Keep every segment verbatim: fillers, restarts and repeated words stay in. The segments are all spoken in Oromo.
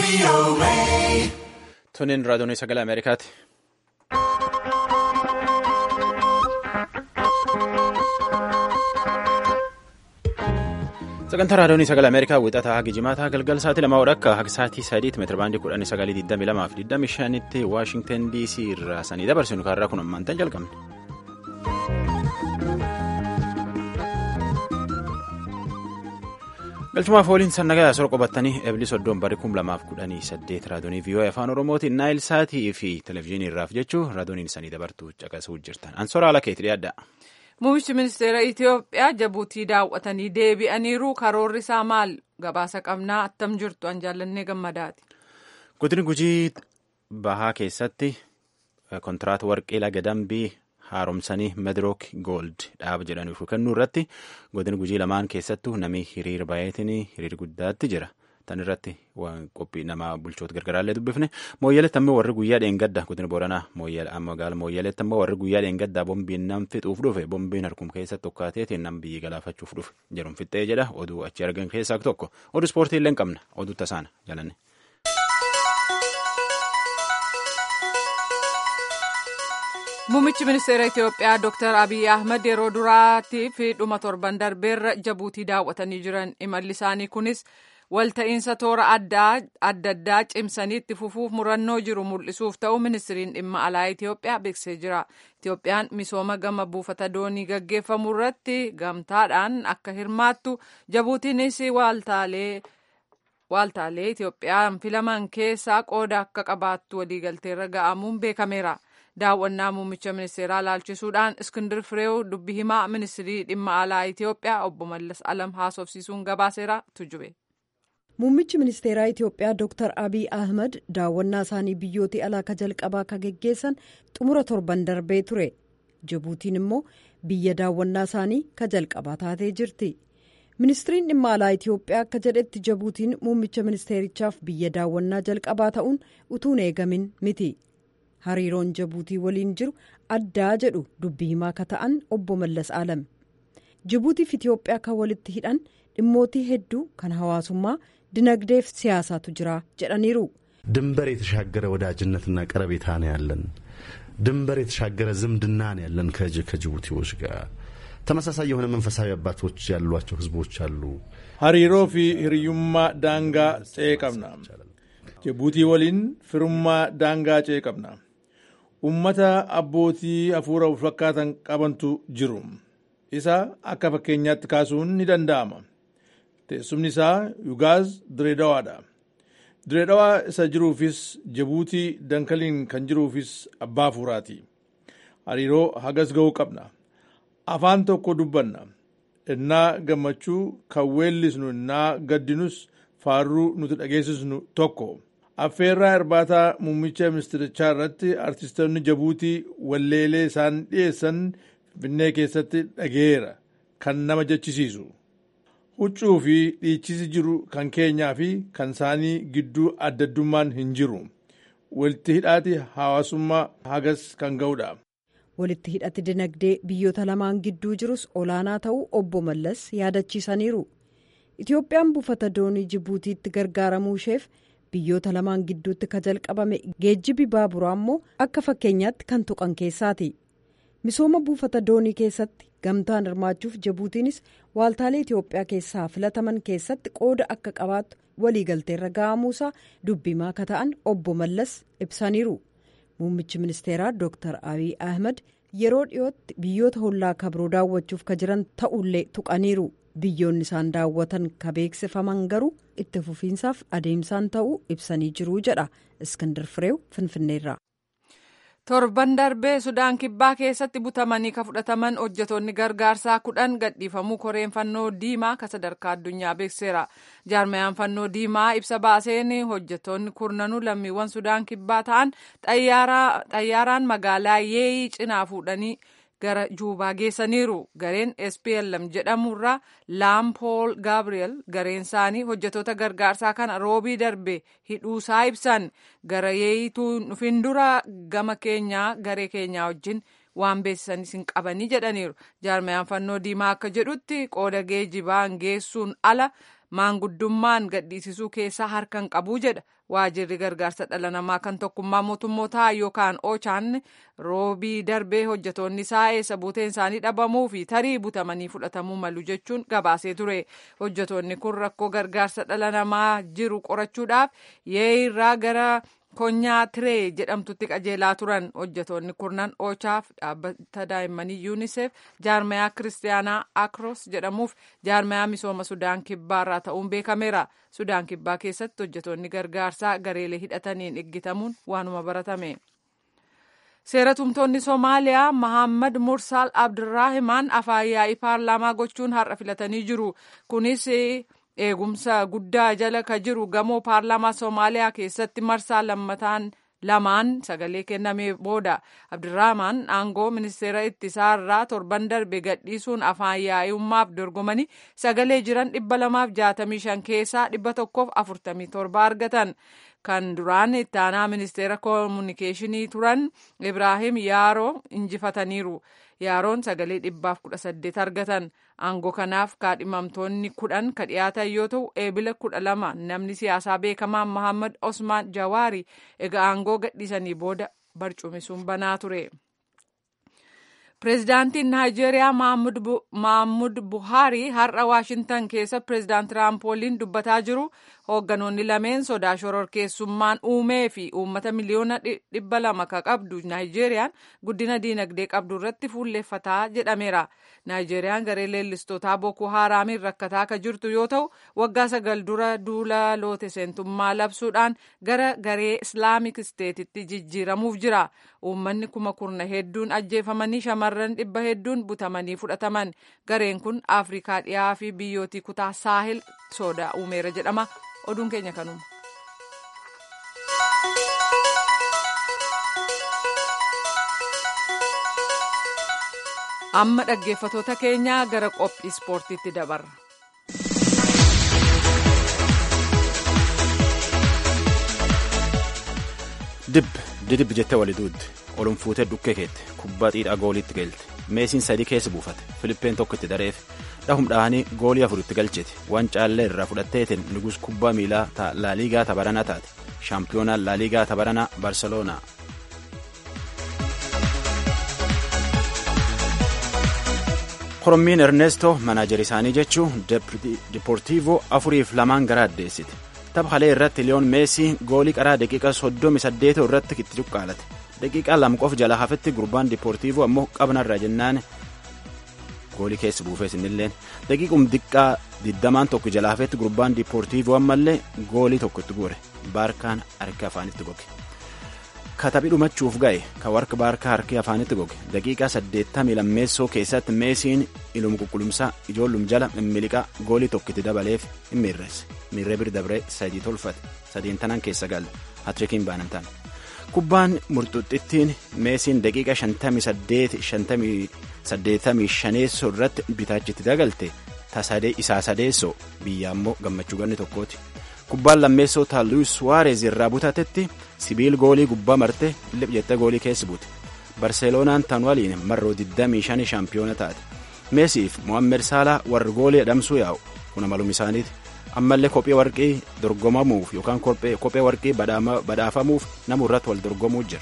Tuniin raadiyoon sagalee Ameerikaati. Sagantaa raadiyoon sagalee Ameerikaa wixataa haga jimaataa galgal sa'aatii lamaa akka haga sa'aatii sadiitti meetira baandii kudhanii sagalii digdamii lamaa fi digdamii shanitti Waashingtan D C irraa sanii dabarsinu kaarraa kun ammaantan jalqabne. Galchumaaf waliin sannagaa sor qobattanii eeblis oddoon barii kum lamaaf kudhanii saddeet raadiyoonii V O A afaan Oromootiin Naayil Saatii fi Televezyiinii irraaf jechuu raadiyooniin sanii dabartuu caqasuu jirtan. Ansoora haala keetii dhiyaadha. Muummichi ministeera Itoophiyaa Jabuutii daawwatanii deebi'aniiru. Karoorri isaa maal? Gabaasa qabnaa attam jirtu an jaallannee gammadaati. Godina Gujii bahaa keessatti kontiraata warqee laga dambii haaromsanii Medrook Gold dhaaba jedhaniif kennuu irratti godina Gujii lamaan keessattuu namni hiriira baay'atiin hiriira guddaatti jira. Tan irratti waan qophii nama bulchoota gargaraallee dubbifne mooyyaleetti ammoo warri guyyaa dheengadda godina Booranaa magaala mooyyaleetti ammoo warri guyyaa dheengaddaa bombiin nam fixuuf dhufe bombiin harkum keessatti tokkaateetiin nam biyyi galaafachuuf dhufe jedhuun fixxee jedha oduu achi argan keessaa tokko oduu ispoortii illee qabna oduu tasaana jalanne. Muummichi ministeera Itoophiyaa Dr. Abiy Ahmed yeroo duraatiif dhuma torban darbeerra Jabuutii daawwatanii jiran. Imalli isaanii kunis walta'iinsa toora adda addaa cimsanii itti fufuuf murannoo jiru mul'isuuf ta'u ministiriin dhimma alaa Itoophiyaa beeksisee jira. Itoophiyaan misooma gama buufata doonii gaggeeffamu irratti gamtaadhaan akka hirmaattu Jabuutiinis waaltaalee waaltaalee Itoophiyaan filaman keessaa qooda akka qabaattu waliigalteerra ga'amuun beekameera. Daawwannaa muummicha ministeeraa laalchisuudhaan Iskindir Fireew dubbii himaa ministirii dhimma alaa Itoophiyaa obbo Mallas Alam haasofsiisuun gabaaseera tujube. Muummichi ministeeraa Itoophiyaa Dr. Abiy Ahmed daawwannaa isaanii biyyooti alaa ka jalqabaa ka geggeessan xumura torban darbee ture. Jabuutiin immoo biyya daawwannaa isaanii ka jalqabaa taatee jirti. Ministiriin dhimma alaa Itoophiyaa akka jedhetti Jabuutiin muummicha ministeerichaaf biyya daawwannaa jalqabaa ta'uun utuun eegamin miti. Hariiroon Jabuutii waliin jiru addaa jedhu dubbii himaa ka ta'an obbo Mallas Alam. Jabuutiif Itoophiyaa kan walitti hidhan dhimmootii hedduu kan hawaasummaa dinagdeef siyaasaatu jira jedhaniiru. ድንበር የተሻገረ ወዳጅነትና ቀረቤታ ነው ያለን። ድንበር የተሻገረ ዝምድና ነው ያለን ከጅቡቲዎች ጋር ተመሳሳይ የሆነ መንፈሳዊ አባቶች ያሏቸው ህዝቦች አሉ። ሀሪሮ ፊ ህሪዩማ ዳንጋ ጨቀምና ጅቡቲ ወሊን ፍሩማ ዳንጋ ጨቀምና ኡመታ አቦቲ አፉራ ፈካተን ቀበንቱ ጅሩ ኢሳ አካ ፈከኛት ካሱን ይደንዳማ teessumni isaa Yugaaz Direedawaadha. Direedawaa isa jiruufis Jabuutii dankaliin kan jiruufis abbaa fuuraati. Hariiroo hagas ga'uu qabna. Afaan tokko dubbanna. Innaa gammachuu kan weellisnu innaa gaddinus faarruu nuti dhageessisnu tokko. Affeerraa irbaataa muummicha ministirichaa irratti artistoonni Jabuutii walleelee isaan dhiyeessan Finfinnee keessatti dhageera kan nama jechisiisu. Huccuu fi dhiichisi jiru kan keenyaa fi kan isaanii gidduu addaddummaan hin jiru. Walitti hidhaati hawaasummaa hagas kan ga'udha. Walitti hidhati dinagdee biyyoota lamaan gidduu jirus olaanaa ta'uu obbo Mallas yaadachiisaniiru. Itoophiyaan buufata doonii Jibuutiitti gargaaramuu isheef biyyoota lamaan gidduutti ka jalqabame geejjibi baaburaa immoo akka fakkeenyaatti kan tuqan keessaati. Misooma buufata doonii keessatti gamtaan hirmaachuuf Jabuutiinis waaltaalee Itoophiyaa keessaa filataman keessatti qooda akka qabaattu waliigalteerra ga'amuusaa dubbimaa ka ta'an obbo Mallas ibsaniiru. Muummichi ministeeraa Dr. Abiy Ahmed yeroo dhiyootti biyyoota hollaa kabroo daawwachuuf ka jiran ta'ullee tuqaniiru. Biyyoonni isaan daawwatan ka beeksifaman garuu itti fufiinsaaf adeemsaan ta'uu ibsanii jiru jedha Iskindir Fireew Finfinneerraa. Torban darbee Sudaan Kibbaa keessatti butamanii ka fudhataman hojjetoonni gargaarsaa kudhan gadhiifamuu koreen fannoo diimaa ka sadarkaa addunyaa beekseera. Jaarmayaan fannoo diimaa ibsa baaseen hojjetoonni kurnanuu lammiiwwan Sudaan Kibbaa ta'an xayyaaraan magaalaa Yeeyii cinaa fuudhanii gara Juubaa geessaniiru. Gareen S P L M jedhamurraa Laampool Gaabriel gareen isaanii hojjetoota gargaarsaa kana roobii darbe hidhuusaa ibsan. Gara yeeyituu dhufin dura gama keenyaa garee keenyaa wajjin waan beeksisanis hin qabanii jedhaniiru. Jaarmayaan fannoo diimaa akka jedhutti qooda geejjibaan geessuun ala maanguddummaan gadhiisisuu keessaa harkan qabuu jedha. waajirri gargaarsa dhala namaa kan tokkummaa mootummootaa yookaan ochaan roobii darbee hojjetoonni isaa eessa buuteen isaanii dhabamuu fi tarii butamanii fudhatamuu malu jechuun gabaasee ture. Hojjetoonni kun rakkoo gargaarsa dhala namaa jiru qorachuudhaaf yee'irraa gara konyaa tiree jedhamtutti qajeelaa turan. Hojjetoonni kurnan ochaaf dhaabbata daa'immanii yuunisef jaarmayaa kiristaanaa akros jedhamuuf jaarmayaa misooma sudaan kibbaarraa ta'uun beekameera. Sudaan kibbaa keessatti hojjetoonni gargaarsaa gareelee hidhataniin eeggatamuun waanuma baratame. Seeratumtoonni Somaaliyaa Mahammad Mursaal Abdirraahimaan afaan yaa'ii paarlaamaa gochuun har'a filatanii jiru. Kunis eegumsa guddaa jala ka jiru gamoo paarlaamaa Somaaliyaa keessatti marsaa lammataan lamaan sagalee kennamee booda. Abdirrahmaan aangoo ministeera ittisaarraa torban darbe gadhiisuun afaan yaa'ummaaf dorgomanii sagalee jiran dhibba lamaaf jaatamii shan keessaa dhibba tokkoof afurtamii torba argatan. Kan duraan itti aanaa ministeera koominikeeshinii turan Ibraahim Yaaroo injifataniiru. Yaaroon sagalee dhibbaaf kudha saddeet argatan. Aangoo kanaaf kaadhimamtoonni kudhan ka dhiyaatan yoo ta'u eebila kudha lama namni siyaasaa beekamaan Mohammad Osmaan Jawaari egaa aangoo gadhiisanii booda barcumisuun banaa ture. Pireezidaantiin Naayijeeriyaa Mahammud Buhaarii har'a Waashintan keessa pireezidaant Tiraamp waliin dubbataa jiru. Hoogganoonni lameen sodaa shororkeessummaan uumee fi uummata miliyoona dhibba lama ka qabdu Naayijeeriyaan guddina diinagdee qabdu irratti fuulleeffataa jedhameera. Naayijeeriyaan garee leellistootaa Boko Haraamiin rakkataa ka jirtu yoo ta'u waggaa sagal dura duula loote seentummaa labsuudhaan gara garee Islaamik Isteetitti jijjiiramuuf jira. Uummanni kuma kurna hedduun ajjeefamanii shamarran dhibba hedduun butamanii fudhataman. Gareen kun Afrikaa dhiyaa fi biyyootii kutaa Saahil sodaa uumeera jedhama. Oduun keenya kanuma. Amma dhaggeeffatoota keenya gara qophii ispoortiitti dabarra. Dib didib jettee walii duudde olum fuutee dhukkee keette kubbaa xiidhaa gooliitti galte meesiin sadii keessa buufate filippeen tokko itti dareef dhahum dhahanii goolii afur itti galchite waan caallee irraa fudhatteetiin nugus kubbaa miilaa ta laaliigaa tabaranaa taate shaampiyoonaa laaliigaa tabaranaa barseloonaa. Korommiin Ernesto manaajer isaanii jechuun Deportivo afuriif lamaan gara addeessite. Tapha halee irratti Liyoon Meesii goolii qaraa daqiiqa soddomi saddeet irratti itti cuqqaalate. Daqiiqaa lama qof jala hafetti gurbaan Deportivo ammoo qabnarra jennaan goolii keessa buufee sinilleen. Daqiiqum diqqaa digdamaan tokko jala hafetti gurbaan Deportivo ammallee goolii tokko itti guure. Baarkaan harka afaanitti goge. Katabii dhumachuuf ga'e ka warqa baarkaa harki afaanitti goge daqiiqaa saddeettamii lammeessoo keessatti Meesiin ilum qulqullumsaa ijoollum jala mimmiliqaa goolii tokkitti dabaleef hin miirreesse miirree bir dabree sadii tolfate sadiin tanan keessa galle hatrikiin baanamtaan kubbaan murxuxxittiin Meesiin daqiiqa shantamii saddeet shantamii saddeettamii shaneessoo irratti bitaachitti dagalte tasadee isaa sadeessoo biyya ammoo gammachuu ganni tokkooti. Kubbaan lammeessoo taa Luis Suwaarez irraa butatetti sibiil goolii gubbaa marte lip jettee goolii keessa buute. Barseeloonaan tan waliin marroo digdamii shan shaampiyoona taate. Meesiif Mohammed Saalaa warri goolii adamsuu yaa'u kuna malum isaaniiti. Ammallee kophee warqii dorgomamuuf yookaan kophee warqii badhaafamuuf namu irratti wal dorgomuu jira.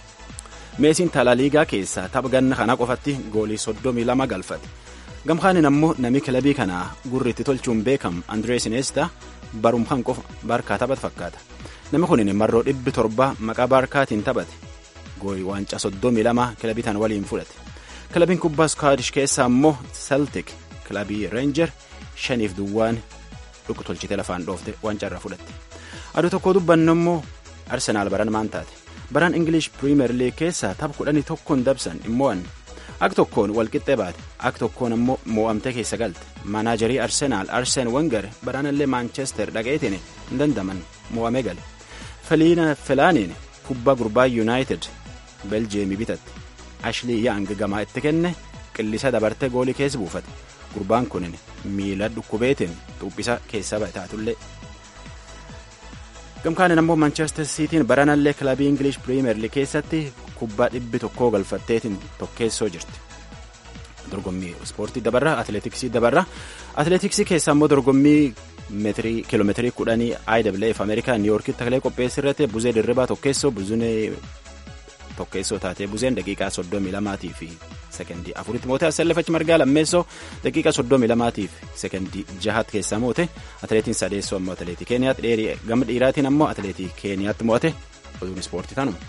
Meesiin talaaliigaa keessaa tapha ganna kana qofatti goolii soddomii lama galfate. Gamkaanin ammoo nami kilabii kanaa gurri itti tolchuun beekamu Andrees Iniesta barumhaan qofa baarkaa taphate fakkaata. Namni kun marroo dhibbi torba maqaa baarkaatiin taphate. Gooyi waancaa soddomii lama kilabii tan waliin fudhate. Kilabiin kubbaa Skaadish keessaa ammoo Celtic kilabii Reenjer shaniif duwwaan dhukku tolchitee lafaan dhoofte waancaa irraa fudhatte. Aduu tokko dubbannu immoo Arsenaal baran maan taate. Baran English Premier League keessaa tapha kudhanii tokkoon dabsan immoo ak tokkoon walqixxee baate ak tokkoon ammoo moo'amtee keessa galte maanaajarii Arsenaal Arseen Wenger baranallee Manchester dhaqeetiin hin dandaman moo'amee gale. Feliina Felaaniin kubbaa gurbaa United Beljeemii bitatte Ashley Young gamaa itti kenne qillisa dabartee goolii keessa buufate gurbaan kunin miila dhukkubeetiin xuuphisa keessa bataatullee. Gamkaanin ammoo Manchester Cityin baranallee kilabii English Premier League keessatti kubbaa dhibbi tokkoo galfatteetiin tokkeessoo jirti. dorgommii ispoortii dabarra atileetiksii dabarra atileetiksii keessaa immoo dorgommii meetirii kiiloomeetirii kudhanii I W F Ameerikaa Niiwuorkitti takalee qopheessee irratti buzee dirribaa tokkeessoo buzunee tokkeessoo taatee buzeen daqiiqaa soddomii lamaatii fi sekendii afuritti moote Asallafachi Margaa lammeessoo daqiiqaa soddomii lamaatii fi sekendii jahaatti keessaa moote atileetiin sadeessoo ammoo atileetii Keeniyaatti gama dhiiraatiin ammoo atileetii Keeniyaatti moote oduun ispoortii tanuma.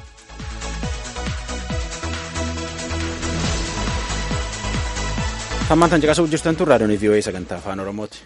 Hammaan tan caqasuu jirtan tun raadiyoon V O A sagantaa afaan Oromooti.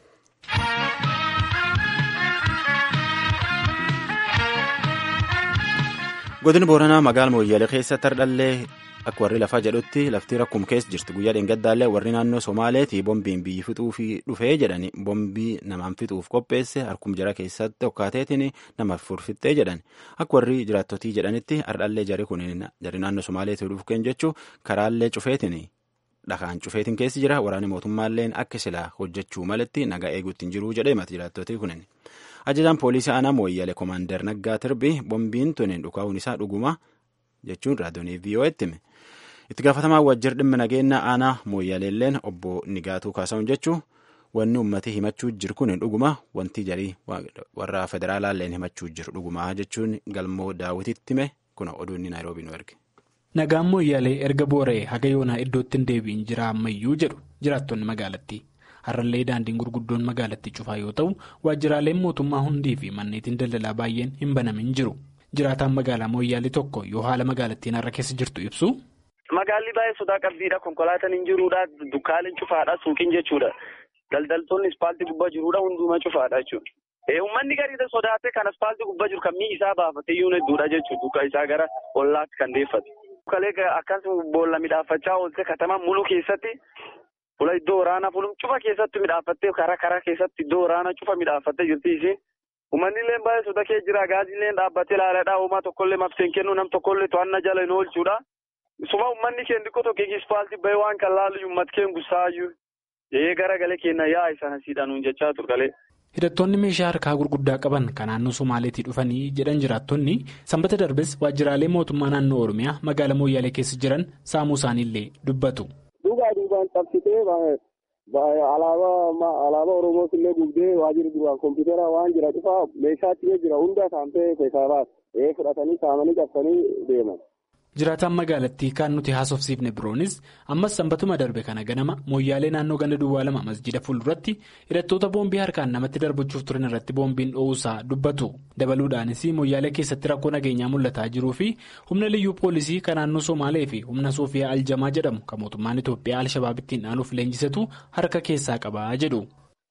Godina Booranaa magaalaa Mooyyalee keessatti hardhallee akka warri lafaa jedhutti lafti rakkuma keessa jirti. Guyyaa dheengaddaallee warri naannoo Somaaleetii boombiin biyyi fixuuf dhufee jedhani boombii namaan fixuuf qopheesse harkuma jara keessatti hokkaateetiin namaaf furfittee jedhan. Akka warri jiraattotii jedhanitti hardhallee jari kun jari naannoo Somaaleetii dhufu keenya jechuun karaallee cufeetiin dhakaan cufeetiin keessi jira. Waraanni mootummaalleen akka silaa hojjechuu malatti nagaa eeguutti hin jiruu jedhee mati jiraattotii kunin. Ajajaan poolisii aanaa Mooyyalee Komaander Naggaa Tirbii boombiin tuniin dhukaa'uun isaa dhuguma jechuun raadiyoonii V O A'tti hime. Itti gaafatamaa waajjira dhimma nageenya aanaa Mooyyaleelleen obbo Nigaatuu Kaasahuun jechuun wanni uummatii himachuu jiru kun dhuguma wanti jarii warra federaalaalleen himachuu jiru dhuguma jechuun galmoo daawwitiitti hime kuna oduun Naayiroobii nu erge. Nagaan Mooyyalee erga boora'ee haga yoonaa iddootti hin deebiin jira ammayyuu jedhu jiraattonni magaalattii. Har'allee daandiin gurguddoon magaalattii cufaa yoo ta'u waajjiraaleen mootummaa hundii fi manneetiin daldalaa baay'een hin banamin jiru. Jiraataan magaalaa Mooyyaalee tokko yoo haala magaalattiin har'a keessa jirtu ibsu. Magaalli baay'ee sodaa qabdiidha. Konkolaataan hin jiruudha. Dukkaaleen cufaadha. Suuqiin jechuudha. Daldaltoonni ispaaltii gubbaa jiruudha. Hundumaa cufaadha jechuudha. Uummanni gariidha sodaatee kan ispaaltii gubbaa jiru kan mi'i isaa baafatee yuun hedduudha jechuudha. Dukka isaa gara ollaatti kan deeffate. Kalee akkasuma boolla midhaafachaa oolte katamaa muluu keessatti. Fuula iddoo waraanaa fuulum cufa keessatti midhaafattee karaa karaa keessatti iddoo waraanaa cufa midhaafattee jirti isheen. Uummanni illee baay'ee soda kee jira. Gaazillee dhaabbatee ilaaladha. Uumaa tokkollee mabseen kennu nam tokkollee to'annaa jala hin oolchuudha. Suma uummanni keen xiqqoo tokko ispaaltii bahee waan kan laalu uummati keen gussaayyuu. Ee garagalee kenna yaa'i sana siidhanuun jechaa turgalee. Hidhattoonni meeshaa harkaa gurguddaa qaban kan naannoo Somaaleetii dhufanii jedhan jiraattonni sanbata darbes waajjiraalee mootummaa naannoo Oromiyaa magaalaa Mooyyaalee keessa jiran saamuu isaaniillee dubbatu. Duugaa duubaan qabsitee alaabaa Oromoos illee gubdee waajjirri duraan kompiitara waan jira dhufaa meeshaatti jira hundaa saamtee keessaa baasa fudhatanii saamanii qabsanii deeman. Jiraataan magaalattii kan nuti haasofsiifne biroonis ammas sanbatuma darbe kana ganama Mooyyaalee naannoo ganda duwwaa lama masjida fuulduratti hidhattoota boombii harkaan namatti darbachuuf turan irratti boombiin dho'uusaa dubbatu. Dabaluudhaanis Mooyyaalee keessatti rakkoo nageenyaa mul'ataa jiruu fi humna liyyuu poolisii kan naannoo Somaalee fi humna Soofiyaa Aljamaa jedhamu kan mootummaan Itoophiyaa Alshabaabittiin dhaanuuf leenjisatu harka keessaa qabaa jedhu.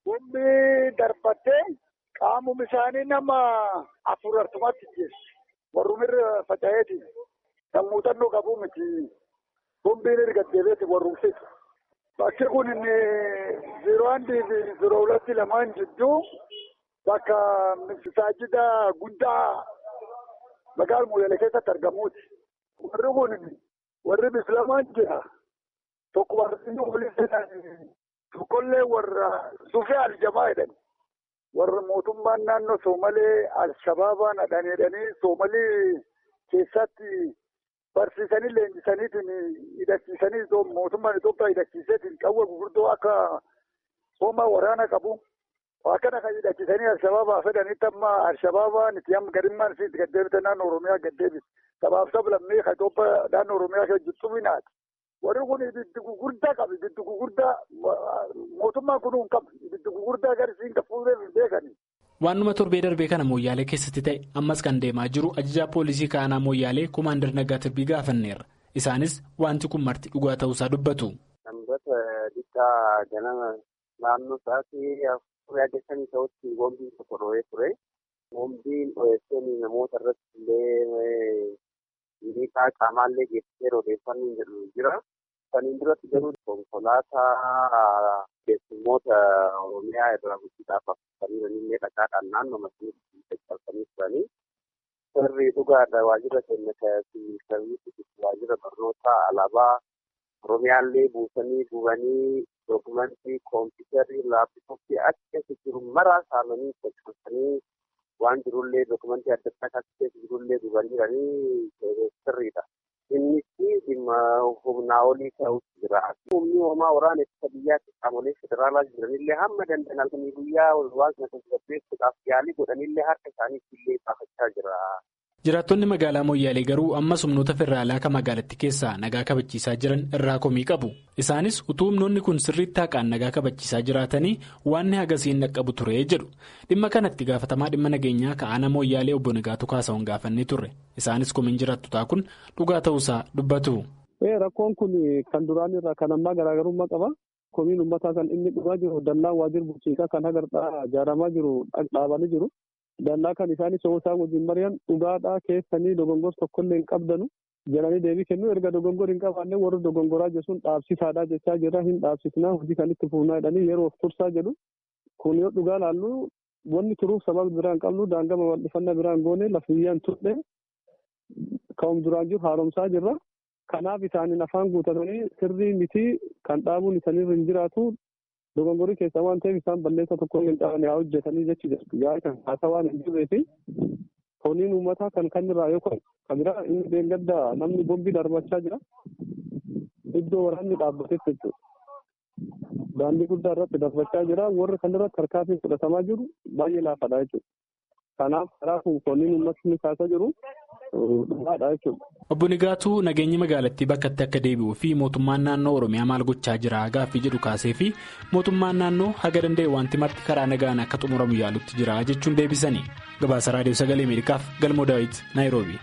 Humni darbattee qaamuma isaanii nama afur artumatti geessu. Warrumirra faca'eeti. Kan muuxannoo qabu miti boombiin erga deebi'eeti warruumsitu. Bakki kun inni zeeroo handii fi zeeroo hulatti lamaan jidduu bakka masaajida guddaa magaalaa Mooyyalee keessatti argamuuti. Warri kun warri bislamaan jira. Tokko warri poolisiidhaan tokkollee warra Sufee Aljamaa jedhani. Warra mootummaan naannoo Soomalee Alshabaabaan hadhan jedhanii Soomalii keessatti. Barsiisanii leenjisaniitiin hidhachiisanii mootummaan Itoophiyaa hidhachiiseetiin qawwee gurguddoo akka hoomaa waraana qabu. Akkana kan hidhachiisanii Alshabaabaa fedhanitti amma Alshabaabaan itti amma garimmaan itti gaddeebite naannoo Oromiyaa gaddeebise. Sabaaf sablammii kan Itoophiyaa naannoo Oromiyaa kan jirtu minaati. Warri kun ibiddi gurguddaa qabu. Ibiddi gurguddaa mootummaan kun hin qabu. Ibiddi gurguddaa garisiin kan fuudhee hin beekani. Waanuma torbee darbee kana Mooyyaalee keessatti ta'e ammas kan deemaa jiru ajajaa poolisii kaanaa Mooyyaalee Komaander Naggaa Tirbii gaafanneerra. Isaanis wanti kun marti dhugaa ta'uusaa dubbatu. Sanbata dhiibbaa ganama naannoo sa'aatii afurii adeemsanii ta'utti boombiin tokko dho'ee ture. Boombiin dho'eessanii namoota irratti illee miidhaa qaamaallee geessisee odeeffannoo jedhu jira. Saniin duratti garuu konkolaataa keessummoota Oromiyaa irraa guddisuudhaaf akkasumas illee dhaqaadhaan naannoo masjiida caccabsanii turanii. Sirrii dhugaadha waajjira keenya fi sarbiisii waajjira barnootaa alaabaa Oromiyaallee buusanii gubanii dookumentii kompiitarrii laaptooppii achi keessa jiru maraa saamanii caccabsanii waan jirullee dookumentii adda addaa keessa jirullee gubanii sirriidha. Innis dhimma humnaa olii ta'utu jira. Humni homaa waraana ittisa biyyaatti qaamolee federaalaa jiranillee hamma danda'an halkanii guyyaa waan kana tasgabbeessuudhaaf yaalii godhanillee harka isaaniitti illee baafachaa jira. Jiraattonni magaalaa Moyyaalee garuu ammas humnoota federaalaa kan magaalattii keessaa nagaa kabachiisaa jiran irraa komii qabu. Isaanis utuu humnoonni kun sirriitti haqaan nagaa kabachiisaa jiraatanii waan hagasiin dhaqqabu ture jedhu. Dhimma kanatti gaafatamaa dhimma nageenyaa ka'aana Moyyaalee obbo Nagaatu Kaasa'uun gaafannee turre. Isaanis komiin jiraattotaa kun dhugaa ta'uusaa dubbatu. Rakkoon kun kan duraan irraa kan ammaa garaagarummaa qaba. Komiin uummataa kan inni dhugaa jiru dallaan waajjira bulchiinsaa kan hagardaa ijaaramaa jiru dhaabanii jiru. Dallaa kan isaanis yoo isaan wajjin mari'an dhugaadhaa keessanii dogongor tokkollee hin qabdanu jedhanii deebii kennu erga dogongor hin qabaanne warri dogongoraa jechuun dhaabsisaadhaa jechaa jira hin dhaabsisnaa hojii kan itti fuunaa jedhanii yeroo of tursaa jedhu kun yoo dhugaa laallu wanni turuuf sababa biraa hin qabnu daangama wal'ifannaa biraa hin goone lafiyyaan turre ka'um duraan jiru haaromsaa jirra. Kanaaf isaaniin afaan guutatanii sirrii miti kan dhaabuun isaaniirra hin jiraatu. Dogongorii keessaa waan ta'eef isaan balleessa tokko hin qaban yaa hojjetanii jechi jedhu yaa'ii kan haasaa waan hin jirree fi fooniin uummataa kan kan irraa yoo ta'u kan biraa inni deeggaddaa namni bombii darbachaa jira iddoo waraanni dhaabbatetti jechuudha. Daandii guddaa irratti darbachaa jira warri kan irratti harkaatiin fudhatamaa jiru baay'ee laafadha jechuudha. Kanaaf karaa kun fooniin uummatni kaasaa jiru dhugaadha jechuudha. Obbo Nigaatuu nageenyi magaalattii bakkatti akka deebi'uu fi mootummaan naannoo Oromiyaa maal gochaa jira gaaffii jedhu kaasee fi mootummaan naannoo haga danda'e wanti marti karaa nagaan akka xumuramu yaalutti jira jechuun deebisanii. Gabaasa Raadiyoo Sagalee Ameerikaaf Galmoo Daawit Naayiroobii.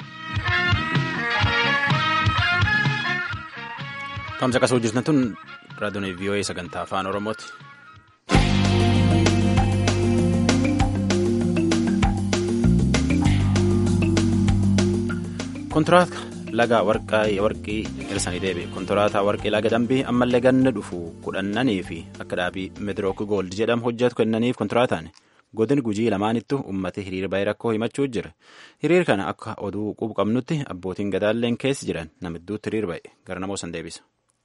Tamsa qasa hojjetan tun raadiyoon V O A sagantaa afaan Oromooti. Kontiraata laga warqii hirsanii deebi'e. Kontiraataa warqii laga dambii ammallee ganna dhufu kudhannanii fi akka dhaabii Meedirook Gold jedhamu hojjetu kennaniif kontiraataan godin gujii lamaanittu uummata hiriira baay'ee rakkoo himachuu jira. Hiriira kana akka oduu qubu qabnutti abbootiin gadaalleen keessa jiran namidduutti hiriira baay'e gara namoo san deebisa.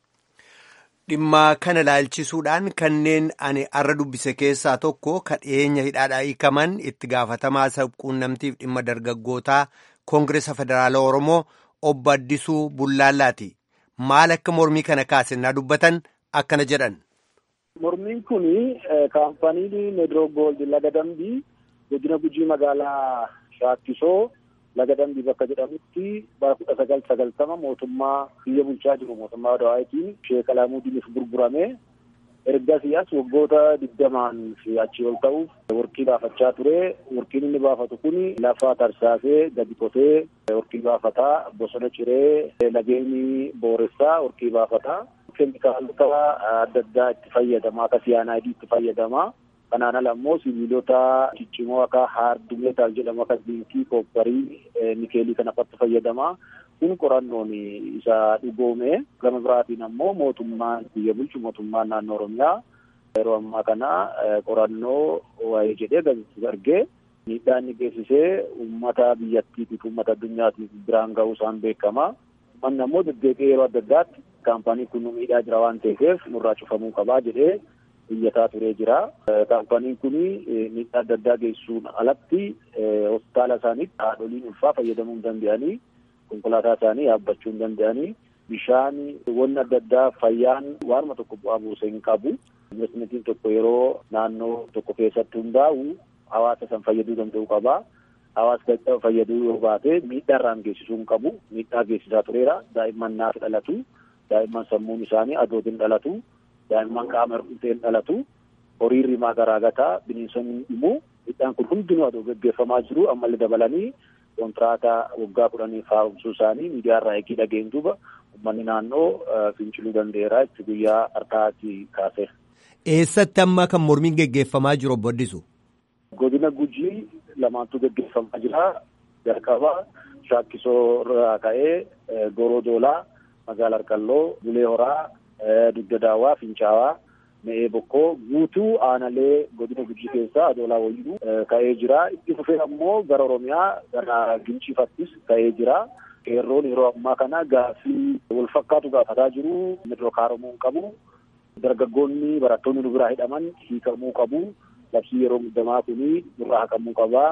Dhimma kana ilaalchisuudhaan kanneen ani arra dubbise keessaa tokko kadheenya hidhaadhaa hiikaman itti gaafatamaa sabquunnamtiif dhimma dargaggootaa Koongireesa Federaalaa Oromoo obbo Addisuu Bullaallaati. Maal akka mormii kana kaasennaa dubbatan akkana jedhan. Mormiin kun kaampanii Meedirook Gold laga dambii godina gujii magaalaa Shaakkisoo laga dambii bakka jedhamutti bara kudha sagal sagaltama mootummaa biyya bulchaa jiru mootummaa Dawaayitiin Sheek Alaamudiiniif gurgurame. Ergasiis waggoota digdamaan fi achii ol ta'uuf warqii baafachaa ture. Warqiin inni baafatu kun lafa tarsaasee gadi qotee warqii baafataa, bosona ciree, lageeni booressaa warqii baafataa. Keemikaalota adda addaa itti fayyadamaa akka siyaanaayidii itti fayyadamaa. Kanaan ala immoo sibiilota ciccimoo akka haardi meetaal jedhamu akka zinkii, koopparii, nikeelii kana fa'aatti fayyadamaa. Kun qorannoon isa dhugoome gama biraatiin ammoo mootummaan biyya bulchu mootummaan naannoo Oromiyaa yeroo ammaa kana qorannoo waa'ee jedhee gaggeessu argee miidhaa inni geessisee uummata biyyattiitiif uummata addunyaatiif biraan ga'uu isaan beekama. Manni ammoo deddeebi'ee yeroo adda addaatti kaampanii kun miidhaa jira waan ta'eef nurraa cufamuu qabaa jedhee iyyataa turee jira. Kaampaniin kun miidhaa adda addaa geessuun alatti hospitaala isaaniitti haadholiin ulfaa fayyadamuu hin danda'anii. Konkolaataa isaanii yaabbachuu hin danda'anii bishaan wanni adda addaa fayyaan waanuma tokko bu'aa buusee hin qabu. Investimentiin tokko yeroo naannoo tokko keessatti hundaa'u hawaasa san fayyaduu danda'u qaba. Hawaasa fayyaduu yoo baate miidhaa irraan geessisuu hin qabu. Miidhaa geessisaa tureera. Daa'imman naaf dhalatu. Daa'imman sammuun isaanii adootiin dhalatu. Daa'imman qaama hir'uuteen dhalatu. Horii rimaa garaagataa bineensonni dhimuu. Miidhaan kun hundinuu adoo gaggeeffamaa jiru ammallee dabalanii. Kontiraataa waggaa kudhaniif haaromsuu isaanii miidiyaa irraa eegii dhageen duuba uummanni naannoo finciluu danda'eera itti guyyaa har'aatti kaase. Eessatti amma kan mormiin geggeeffamaa jiru obbo Addisu? Godina Gujii lamaantu geggeeffamaa jira. Jalqaba Shaakkisoo irraa ka'ee Gorodoolaa, Magaalaa Harqalloo, Bulee Horaa, Dugda Daawwaa, Fincaawaa, Me'ee Bokkoo guutuu aanalee godina Gujii keessaa adoolaa wayinuu ka'ee jira. Itti fufee ammoo gara Oromiyaa gara Ginciifattis ka'ee jira. Qeerroon yeroo ammaa kana gaaffii wal fakkaatu gaafataa jiru. Meedirook haaromuu hin qabu. Dargaggoonni barattoonni nu biraa hidhaman hiikamuu qabu. Labsii yeroo muddamaa kuni nurraa haqamuu qabaa.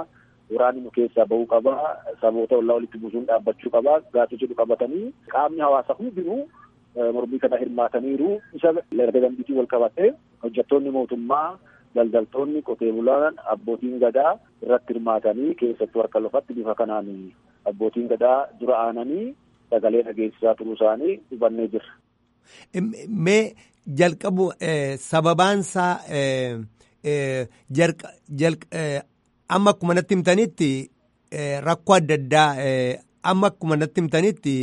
waraanni nu keessaa bahuu qaba, saboota ollaa walitti buusuun dhaabbachuu qaba, gaaffii jedhu qabatanii qaamni hawaasa hundinuu mormii kana hirmaataniiru. Isa laga dambiitiin wal qabatee hojjettoonni mootummaa, daldaltoonni, qotee bulaan, abbootiin gadaa irratti hirmaatanii keessattuu harka lafatti bifa kanaan abbootiin gadaa dura aananii sagalee dhageessisaa turuu isaanii hubannee jirra. Mee jalqabu sababaansaa amma akkuma natti himtanitti rakkoo adda addaa amma akkuma natti himtanitti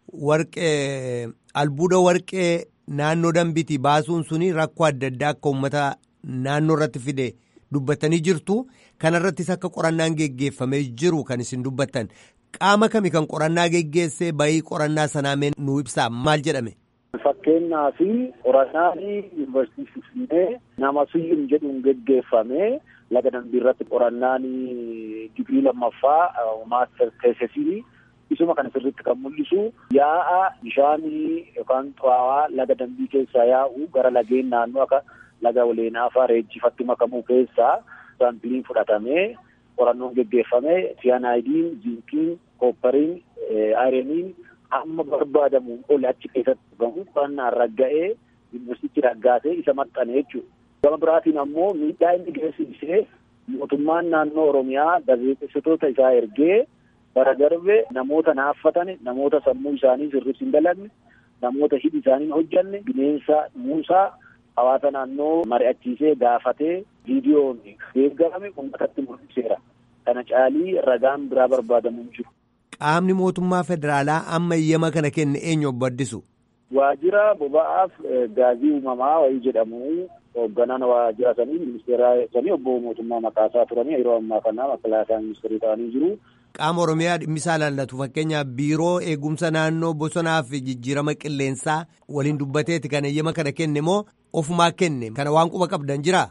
warqee albuuda warqee naannoo dambiitii baasuun suni rakkoo adda addaa akka uummata naannoo irratti fide dubbatanii jirtu. Kanarrattis akka qorannaan geggeeffamee jiru kan isin dubbattan. Qaama kami kan qorannaa geggeessee bahii qorannaa sanaa mee nuu ibsaa maal jedhame? Fakkeenyaa fi qorannaan yuunivarsiitii Finfinnee nama Siyyum jedhuun geggeeffame laga dambii irratti qorannaan digrii lammaffaa maaster teesisii isuma kana sirriitti kan mul'isu yaa'a bishaanii yookaan xuraawaa laga dambii keessaa yaa'u gara lageen naannoo akka laga waleenaa fa'aa reejjifatti makamuu keessaa saampiliin fudhatamee qorannoon geggeeffame siyaanaayidiin, ziinkiin, kooppariin, aayireniin amma barbaadamuun oli achi keessatti gahu qorannaan ragga'ee yuunivarsiitii raggaatee isa maxxane jechuudha. Gama biraatiin ammoo miidhaa inni geessisee mootummaan naannoo Oromiyaa gaazexeessitoota isaa ergee bara darbe namoota naaffatan, namoota sammuu isaanii sirriitti hin dalagne, namoota hidhi isaanii hin hojjanne, bineensa muusaa hawaasa naannoo mari'achiisee gaafatee viidiyoon deeggarame uummatatti mul'iseera. Kana caalii ragaan biraa barbaadamu hin jiru. Qaamni mootummaa federaalaa amma eeyyama kana kenne eenyu obbo Addisu? Waajjira boba'aaf gaazii uumamaa wayii jedhamu hoogganaan waajjira sanii ministeera sanii obbo mootummaa maqaasaa turanii yeroo ammaa kana makalaasaa ministeerii ta'anii jiru. Qaama Oromiyaa dhimmisaa laallatu fakkeenyaaf biiroo eegumsa naannoo bosonaa fi jijjiirama qilleensaa waliin dubbateeti kan eeyyama kana kenne moo ofumaa kenne kana waan quba qabdan jiraa?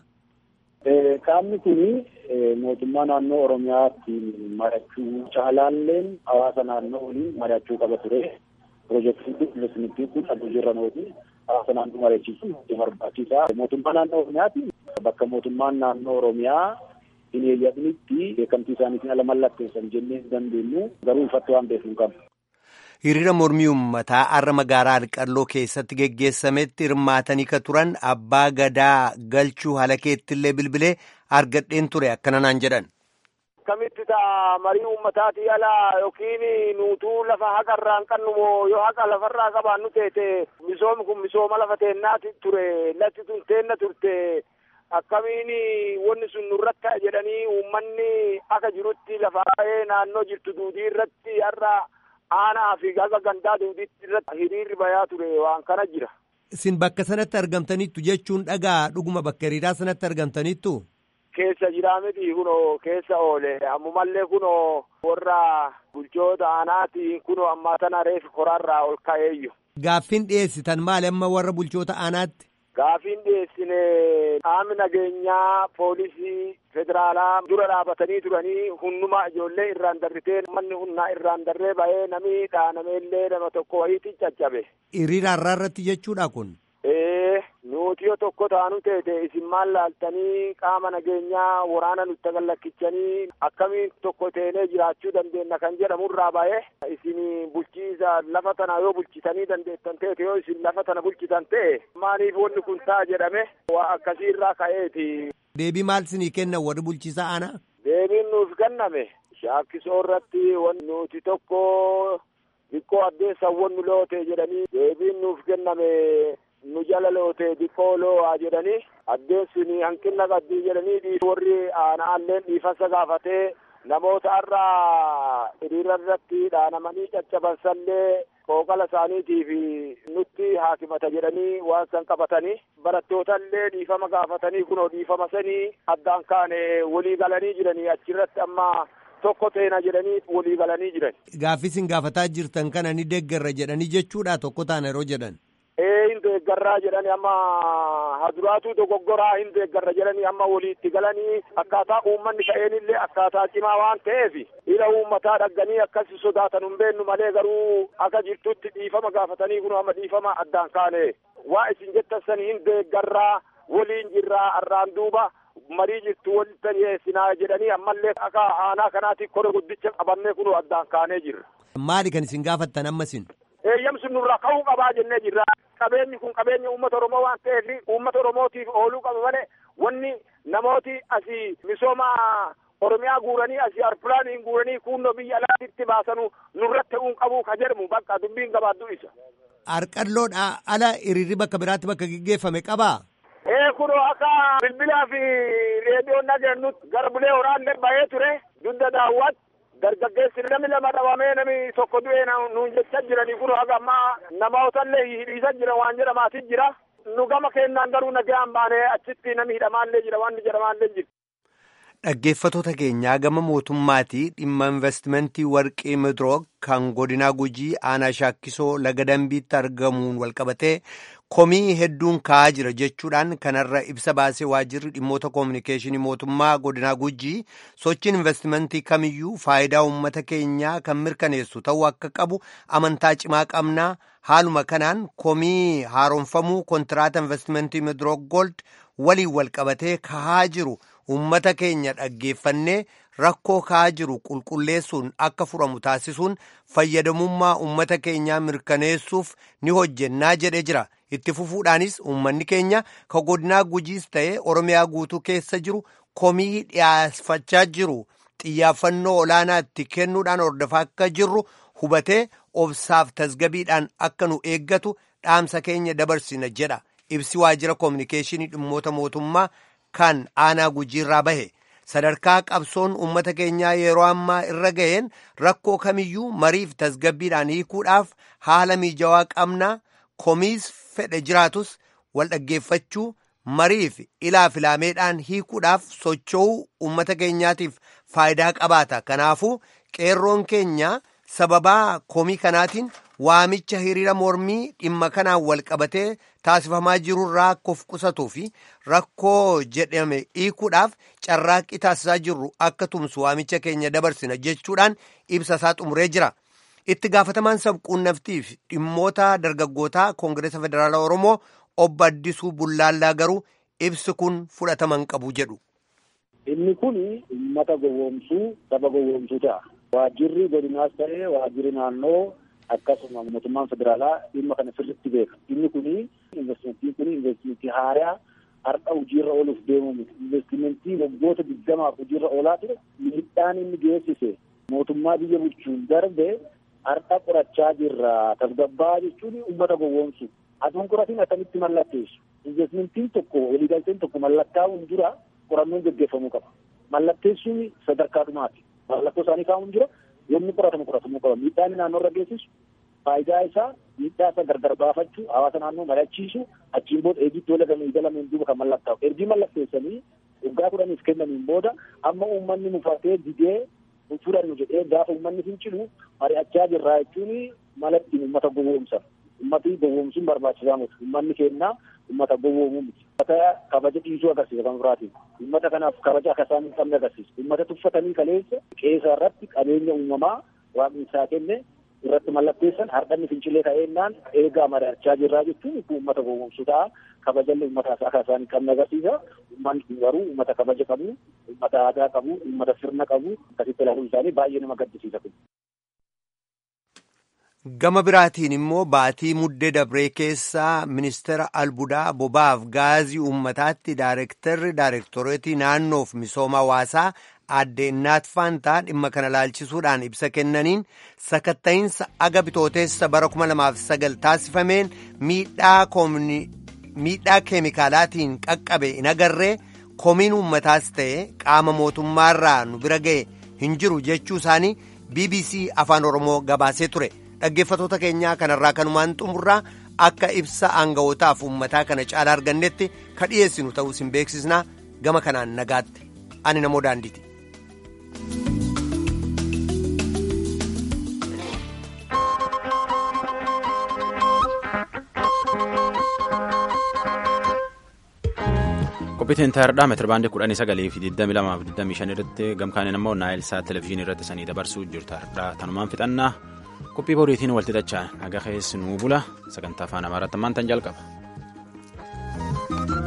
Qaamni kuni mootummaa naannoo Oromiyaatti mari'achuu caalaalleen hawaasa naannoo waliin mari'achuu qaba ture. Piroojeektiin kun investimentiin kun adda jirranooti hawaasa naannoo mari'achiisuun barbaachisaa. Mootummaa naannoo Oromiyaatti bakka mootummaan naannoo Oromiyaa hin eeyyamnitti beekamtii isaaniitiin ala mallatteessan jennee hin dandeenyu garuu ifatti waan beeknu qabna. Hiriira mormii uummataa har'a magaalaa Alqalloo keessatti geggeessametti hirmaatanii ka turan abbaa gadaa galchuu halakeetti illee bilbilee argadheen ture akkana naan jedhan. Kamitti ta'a marii uummataatii ala yookiin nuutuu lafa haqa irraa hin qabnu moo yoo haqa lafarraa qabaannu teete misoomni kun misooma lafa teennaati ture lafti tun teenna turte akkamiin wanni sun nurratti ta'a jedhanii uummanni akka jirutti lafa naannoo jirtu duudii irratti har'a aanaa fi gaga gandaa duudiitti irratti hiriirri bayaa ture waan kana jira. Isin bakka sanatti argamtanittu jechuun dhagaa dhuguma bakka hiriiraa sanatti argamtanittu? Keessa jiraamiti kunoo keessa oole ammumallee kunoo warra bulchoota aanaati kunoo ammaa tana reefi koraarraa ol ka'eeyyu. Gaaffiin dhiyeessitan maali amma warra bulchoota aanaatti? Gaaffiin dhiyeessine qaamni nageenyaa poolisii federaalaa dura dhaabatanii turanii hundumaa ijoollee irraan darritee manni humnaa irraan darree bahee namni dhaanameellee nama tokko wayiitti caccabe. Hiriira har'aa irratti jechuudha kun? Ee nuti yoo tokko taanu teete isin maal laaltanii qaama nageenyaa waraana nutti gallakkisanii akkamiin tokko teenee jiraachuu dandeenya kan jedhamurraa bahee isin bulchiisa lafa tana yoo bulchitanii dandeettan teete yoo isin lafa tana bulchitan ta'e maaliif wanni kun ta'a jedhame waa akkasiirraa ka'eeti. Deebii maal sinii kennan warri bulchiisa aanaa? Deebiin nuuf kenname shaakkisoo irratti wanni nuti tokko xiqqoo addeessan wannu loote jedhanii deebiin nuuf kenname. Nu jala lootee diqqoo loo'aa jedhanii addeessini hanqina qaddii jedhanii warri aanaalleen dhiifama gaafatee namoota har'a hiriira irratti dhaanamanii caccabansallee qooqala isaaniitiif nutti haakimata jedhanii waan san qabatanii barattootallee dhiifama gaafatanii kunoo dhiifama sanii addaan kaane walii galanii jiranii achirratti amma tokko teena jedhanii walii galanii jiran. Gaaffii isin gaafataa jirtan kana ni deeggarra jedhanii jechuudha tokko taana yeroo jedhan. Ee hin deeggarraa jedhanii amma haduraatu dogoggoraa hin deeggarra jedhanii amma waliitti galanii akkaataa uummanni ka'eenillee akkaataa cimaa waan ta'eef ila uummataa dhagganii akkasi sodaatan hin beennu malee garuu akka jirtutti dhiifama gaafatanii kun amma dhiifama addaan kaane waa isin jettan sanii hin deeggarraa waliin jirraa arraan duuba marii jirtu walitti dhiyeessinaa jedhanii ammallee akka aanaa kanaatti kora guddicha qabannee kun addaan kaanee jirra. Maali kan isin gaafattan ammasin? Eeyyamsi nurraa ka'uu qabaa jennee jirra. Qabeenyi kun qabeenya uummata Oromoo waan ta'eef uummata Oromootiif ooluu qaba malee wanni namooti asii misooma Oromiyaa guuranii asii arpilaaniin guuranii kunnoo biyya alaatitti baasanu nurratti ta'uun qabu ka jedhamu bakka dubbiin gabaaddu isa. Arqalloodhaa ala hiriirri bakka biraatti bakka geggeeffame qabaa? Ee kunoo akka bilbilaa fi reediyoon dhageenyutti gara bulee horaallee bahee ture dugda daawwat dargaggeessi namni lama dhabamee namni tokko du'ee nuun jecha jiranii kunoo haga ammaa namootallee hidhiisa jira waan jedhamaatii jira. Nu gama kennaan garuu nagaan baanee achitti namni hidhamaallee jira waan jedhamaallee jira. Dhaggeeffatoota keenyaa gama mootummaatii dhimma investimentii warqii Midroog kan godina Gujii aanaa Shaakkisoo laga Dambiitti argamuun walqabatee komii hedduun ka'aa jira jechuudhaan kanarra ibsa baasee waajjirri dhimmoota koominikeeshinii mootummaa godina Gujii sochiin investimentii kamiyyuu faayidaa uummata keenyaa kan mirkaneessu ta'uu akka qabu amantaa cimaa qabnaa. Haaluma kanaan komii haaromfamuu kontiraata investimentii Midroog Gold waliin walqabatee ka'aa jiru. Uummata keenya dhaggeeffannee rakkoo ka'aa jiru qulqulleessuun akka furamu taasisuun fayyadamummaa uummata keenyaa mirkaneessuuf ni hojjennaa jedhee jira. Itti fufuudhaanis uummanni keenya ka godinaa Gujiis ta'ee Oromiyaa guutuu keessa jiru komii dhiyaafachaa jiru xiyyaafannoo olaanaa itti kennuudhaan hordofaa akka jirru hubatee obsaaf tasgabiidhaan akka nu eeggatu dhaamsa keenya dabarsina jedha. Ibsi waajjira koominikeeshinii dhimmoota mootummaa kan aanaa Gujiirraa bahe sadarkaa qabsoon uummata keenyaa yeroo ammaa irra ga'een rakkoo kamiyyuu mariif tasgabbiidhaan hiikuudhaaf haala miijawaa qabna. Komiis fedhe jiraatus wal dhaggeeffachuu mariif ilaa filaameedhaan hiikuudhaaf socho'uu uummata keenyaatiif faayidaa qabaata. Kanaafuu qeerroon keenya sababaa komii kanaatiin waamicha hiriira mormii dhimma kanaan wal qabatee taasifamaa jirurraa akka of qusatuu fi rakkoo jedhame hiikuudhaaf carraaqqii taasisaa jirru akka tumsu waamicha keenya dabarsina jechuudhaan ibsa isaa xumuree jira. Itti gaafatamaan sabquunnaftiif dhimmoota dargaggootaa Koongireesa Federaalaa Oromoo obbo Addisuu Bullaallaa garuu ibsi kun fudhatama hin qabu jedhu. Inni kun uummata gowwoomsuu saba gowwoomsuu ta'a. Waajjirri godinaas ta'ee waajjirri naannoo akkasuma mootummaan federaalaa dhimma kana sirriitti beeka. Inni kun investimentiin kun investimentii haaraa har'a hojiirra ooluuf deemu miti. Investimentii waggoota digdamaaf hojiirra oolaa ture miidhaan inni geessise mootummaa biyya bulchuun darbe har'a qorachaa jirra. Tasgabbaa jechuun uummata gowwoomsu. Aduun qoratiin akkamitti mallatteessu. Investimentiin tokko waliigalteen tokko mallattaa'uun dura qorannoon gaggeeffamuu qaba. Mallatteessuun sadarkaa dhumaati. Mallattoo isaanii kaa'uun jira. Yommuu qoratamu qoratamuu qaba. Miidhaan naannoo irra geessisu faayidaa isaa miidhaa isaa gargar baafachuu hawaasa naannoo mari'achiisu achiin booda eegitti wal galamee galameen duuba kan mallattaa'u. Ergii mallatteessanii waggaa kudhaniif kennaniin booda amma uummanni mufatee didee fudhannu jedhee gaafa uummanni fincilu mari'achaa jirraa jechuun mala ittiin uummata gowwoomsa. Uummati gowwoomsuun barbaachisaa miti. Uummanni kennaa uummata gowwoomuu miti. Uummata kabaja dhiisuu agarsiisa kan biraatiin. Uummata kanaaf kabaja akka isaan hin qabne agarsiisa. Uummata tuffatanii kaleessa qeessa irratti qabeenya uumamaa waaqni isaa kenne irratti mallatteessan har'anni fincilee ka'eennaan eegaa mari'achaa jirraa jechuun uummata gowwoomsuu ta'a. Kabajalli uummataas akka isaan hin qabne agarsiisa. Uummanni kun garuu uummata kabaja qabu, uummata aadaa qabu, uummata sirna qabu akkasitti ilaaluun isaanii baay'ee nama gaddisiisa kun. Gama biraatiin immoo baatii muddee dabree keessaa ministeera albuudaa bobaaf gaazii uummataatti daayirektarri daayirektoreetii naannoof misooma hawaasaa aadde Innaat Faantaa dhimma kana laalchisuudhaan ibsa kennaniin sakatta'iinsa aga bitooteessa bara kuma lamaaf sagal taasifameen miidhaa miidhaa keemikaalaatiin qaqqabe hin agarree komiin uummataas ta'e qaama mootummaarraa nu bira ga'e hin jiru jechuu isaanii B B C Afaan Oromoo gabaasee ture. Dhaggeeffatoota keenyaa kanarraa kanumaan xumurraa akka ibsa aanga'ootaaf uummataa kana caalaa argannetti ka dhiyeessinu ta'us hin beeksisnaa gama kanaan nagaatti ani namoo daandiiti. Qophiitiin taa'aadhaa meetira baandii kudhanii sagalii fi digdamii lamaa fi digdamii shan irratti gamkaaniin immoo naayil saa televezyiinii irratti sanii dabarsuu jirtu taa'aadhaa tanumaan fixannaa. Qophii boriitiin walitti dachaa nagaa keessi nuu bula sagantaa afaan amaaraatti ammaan tan jalqaba.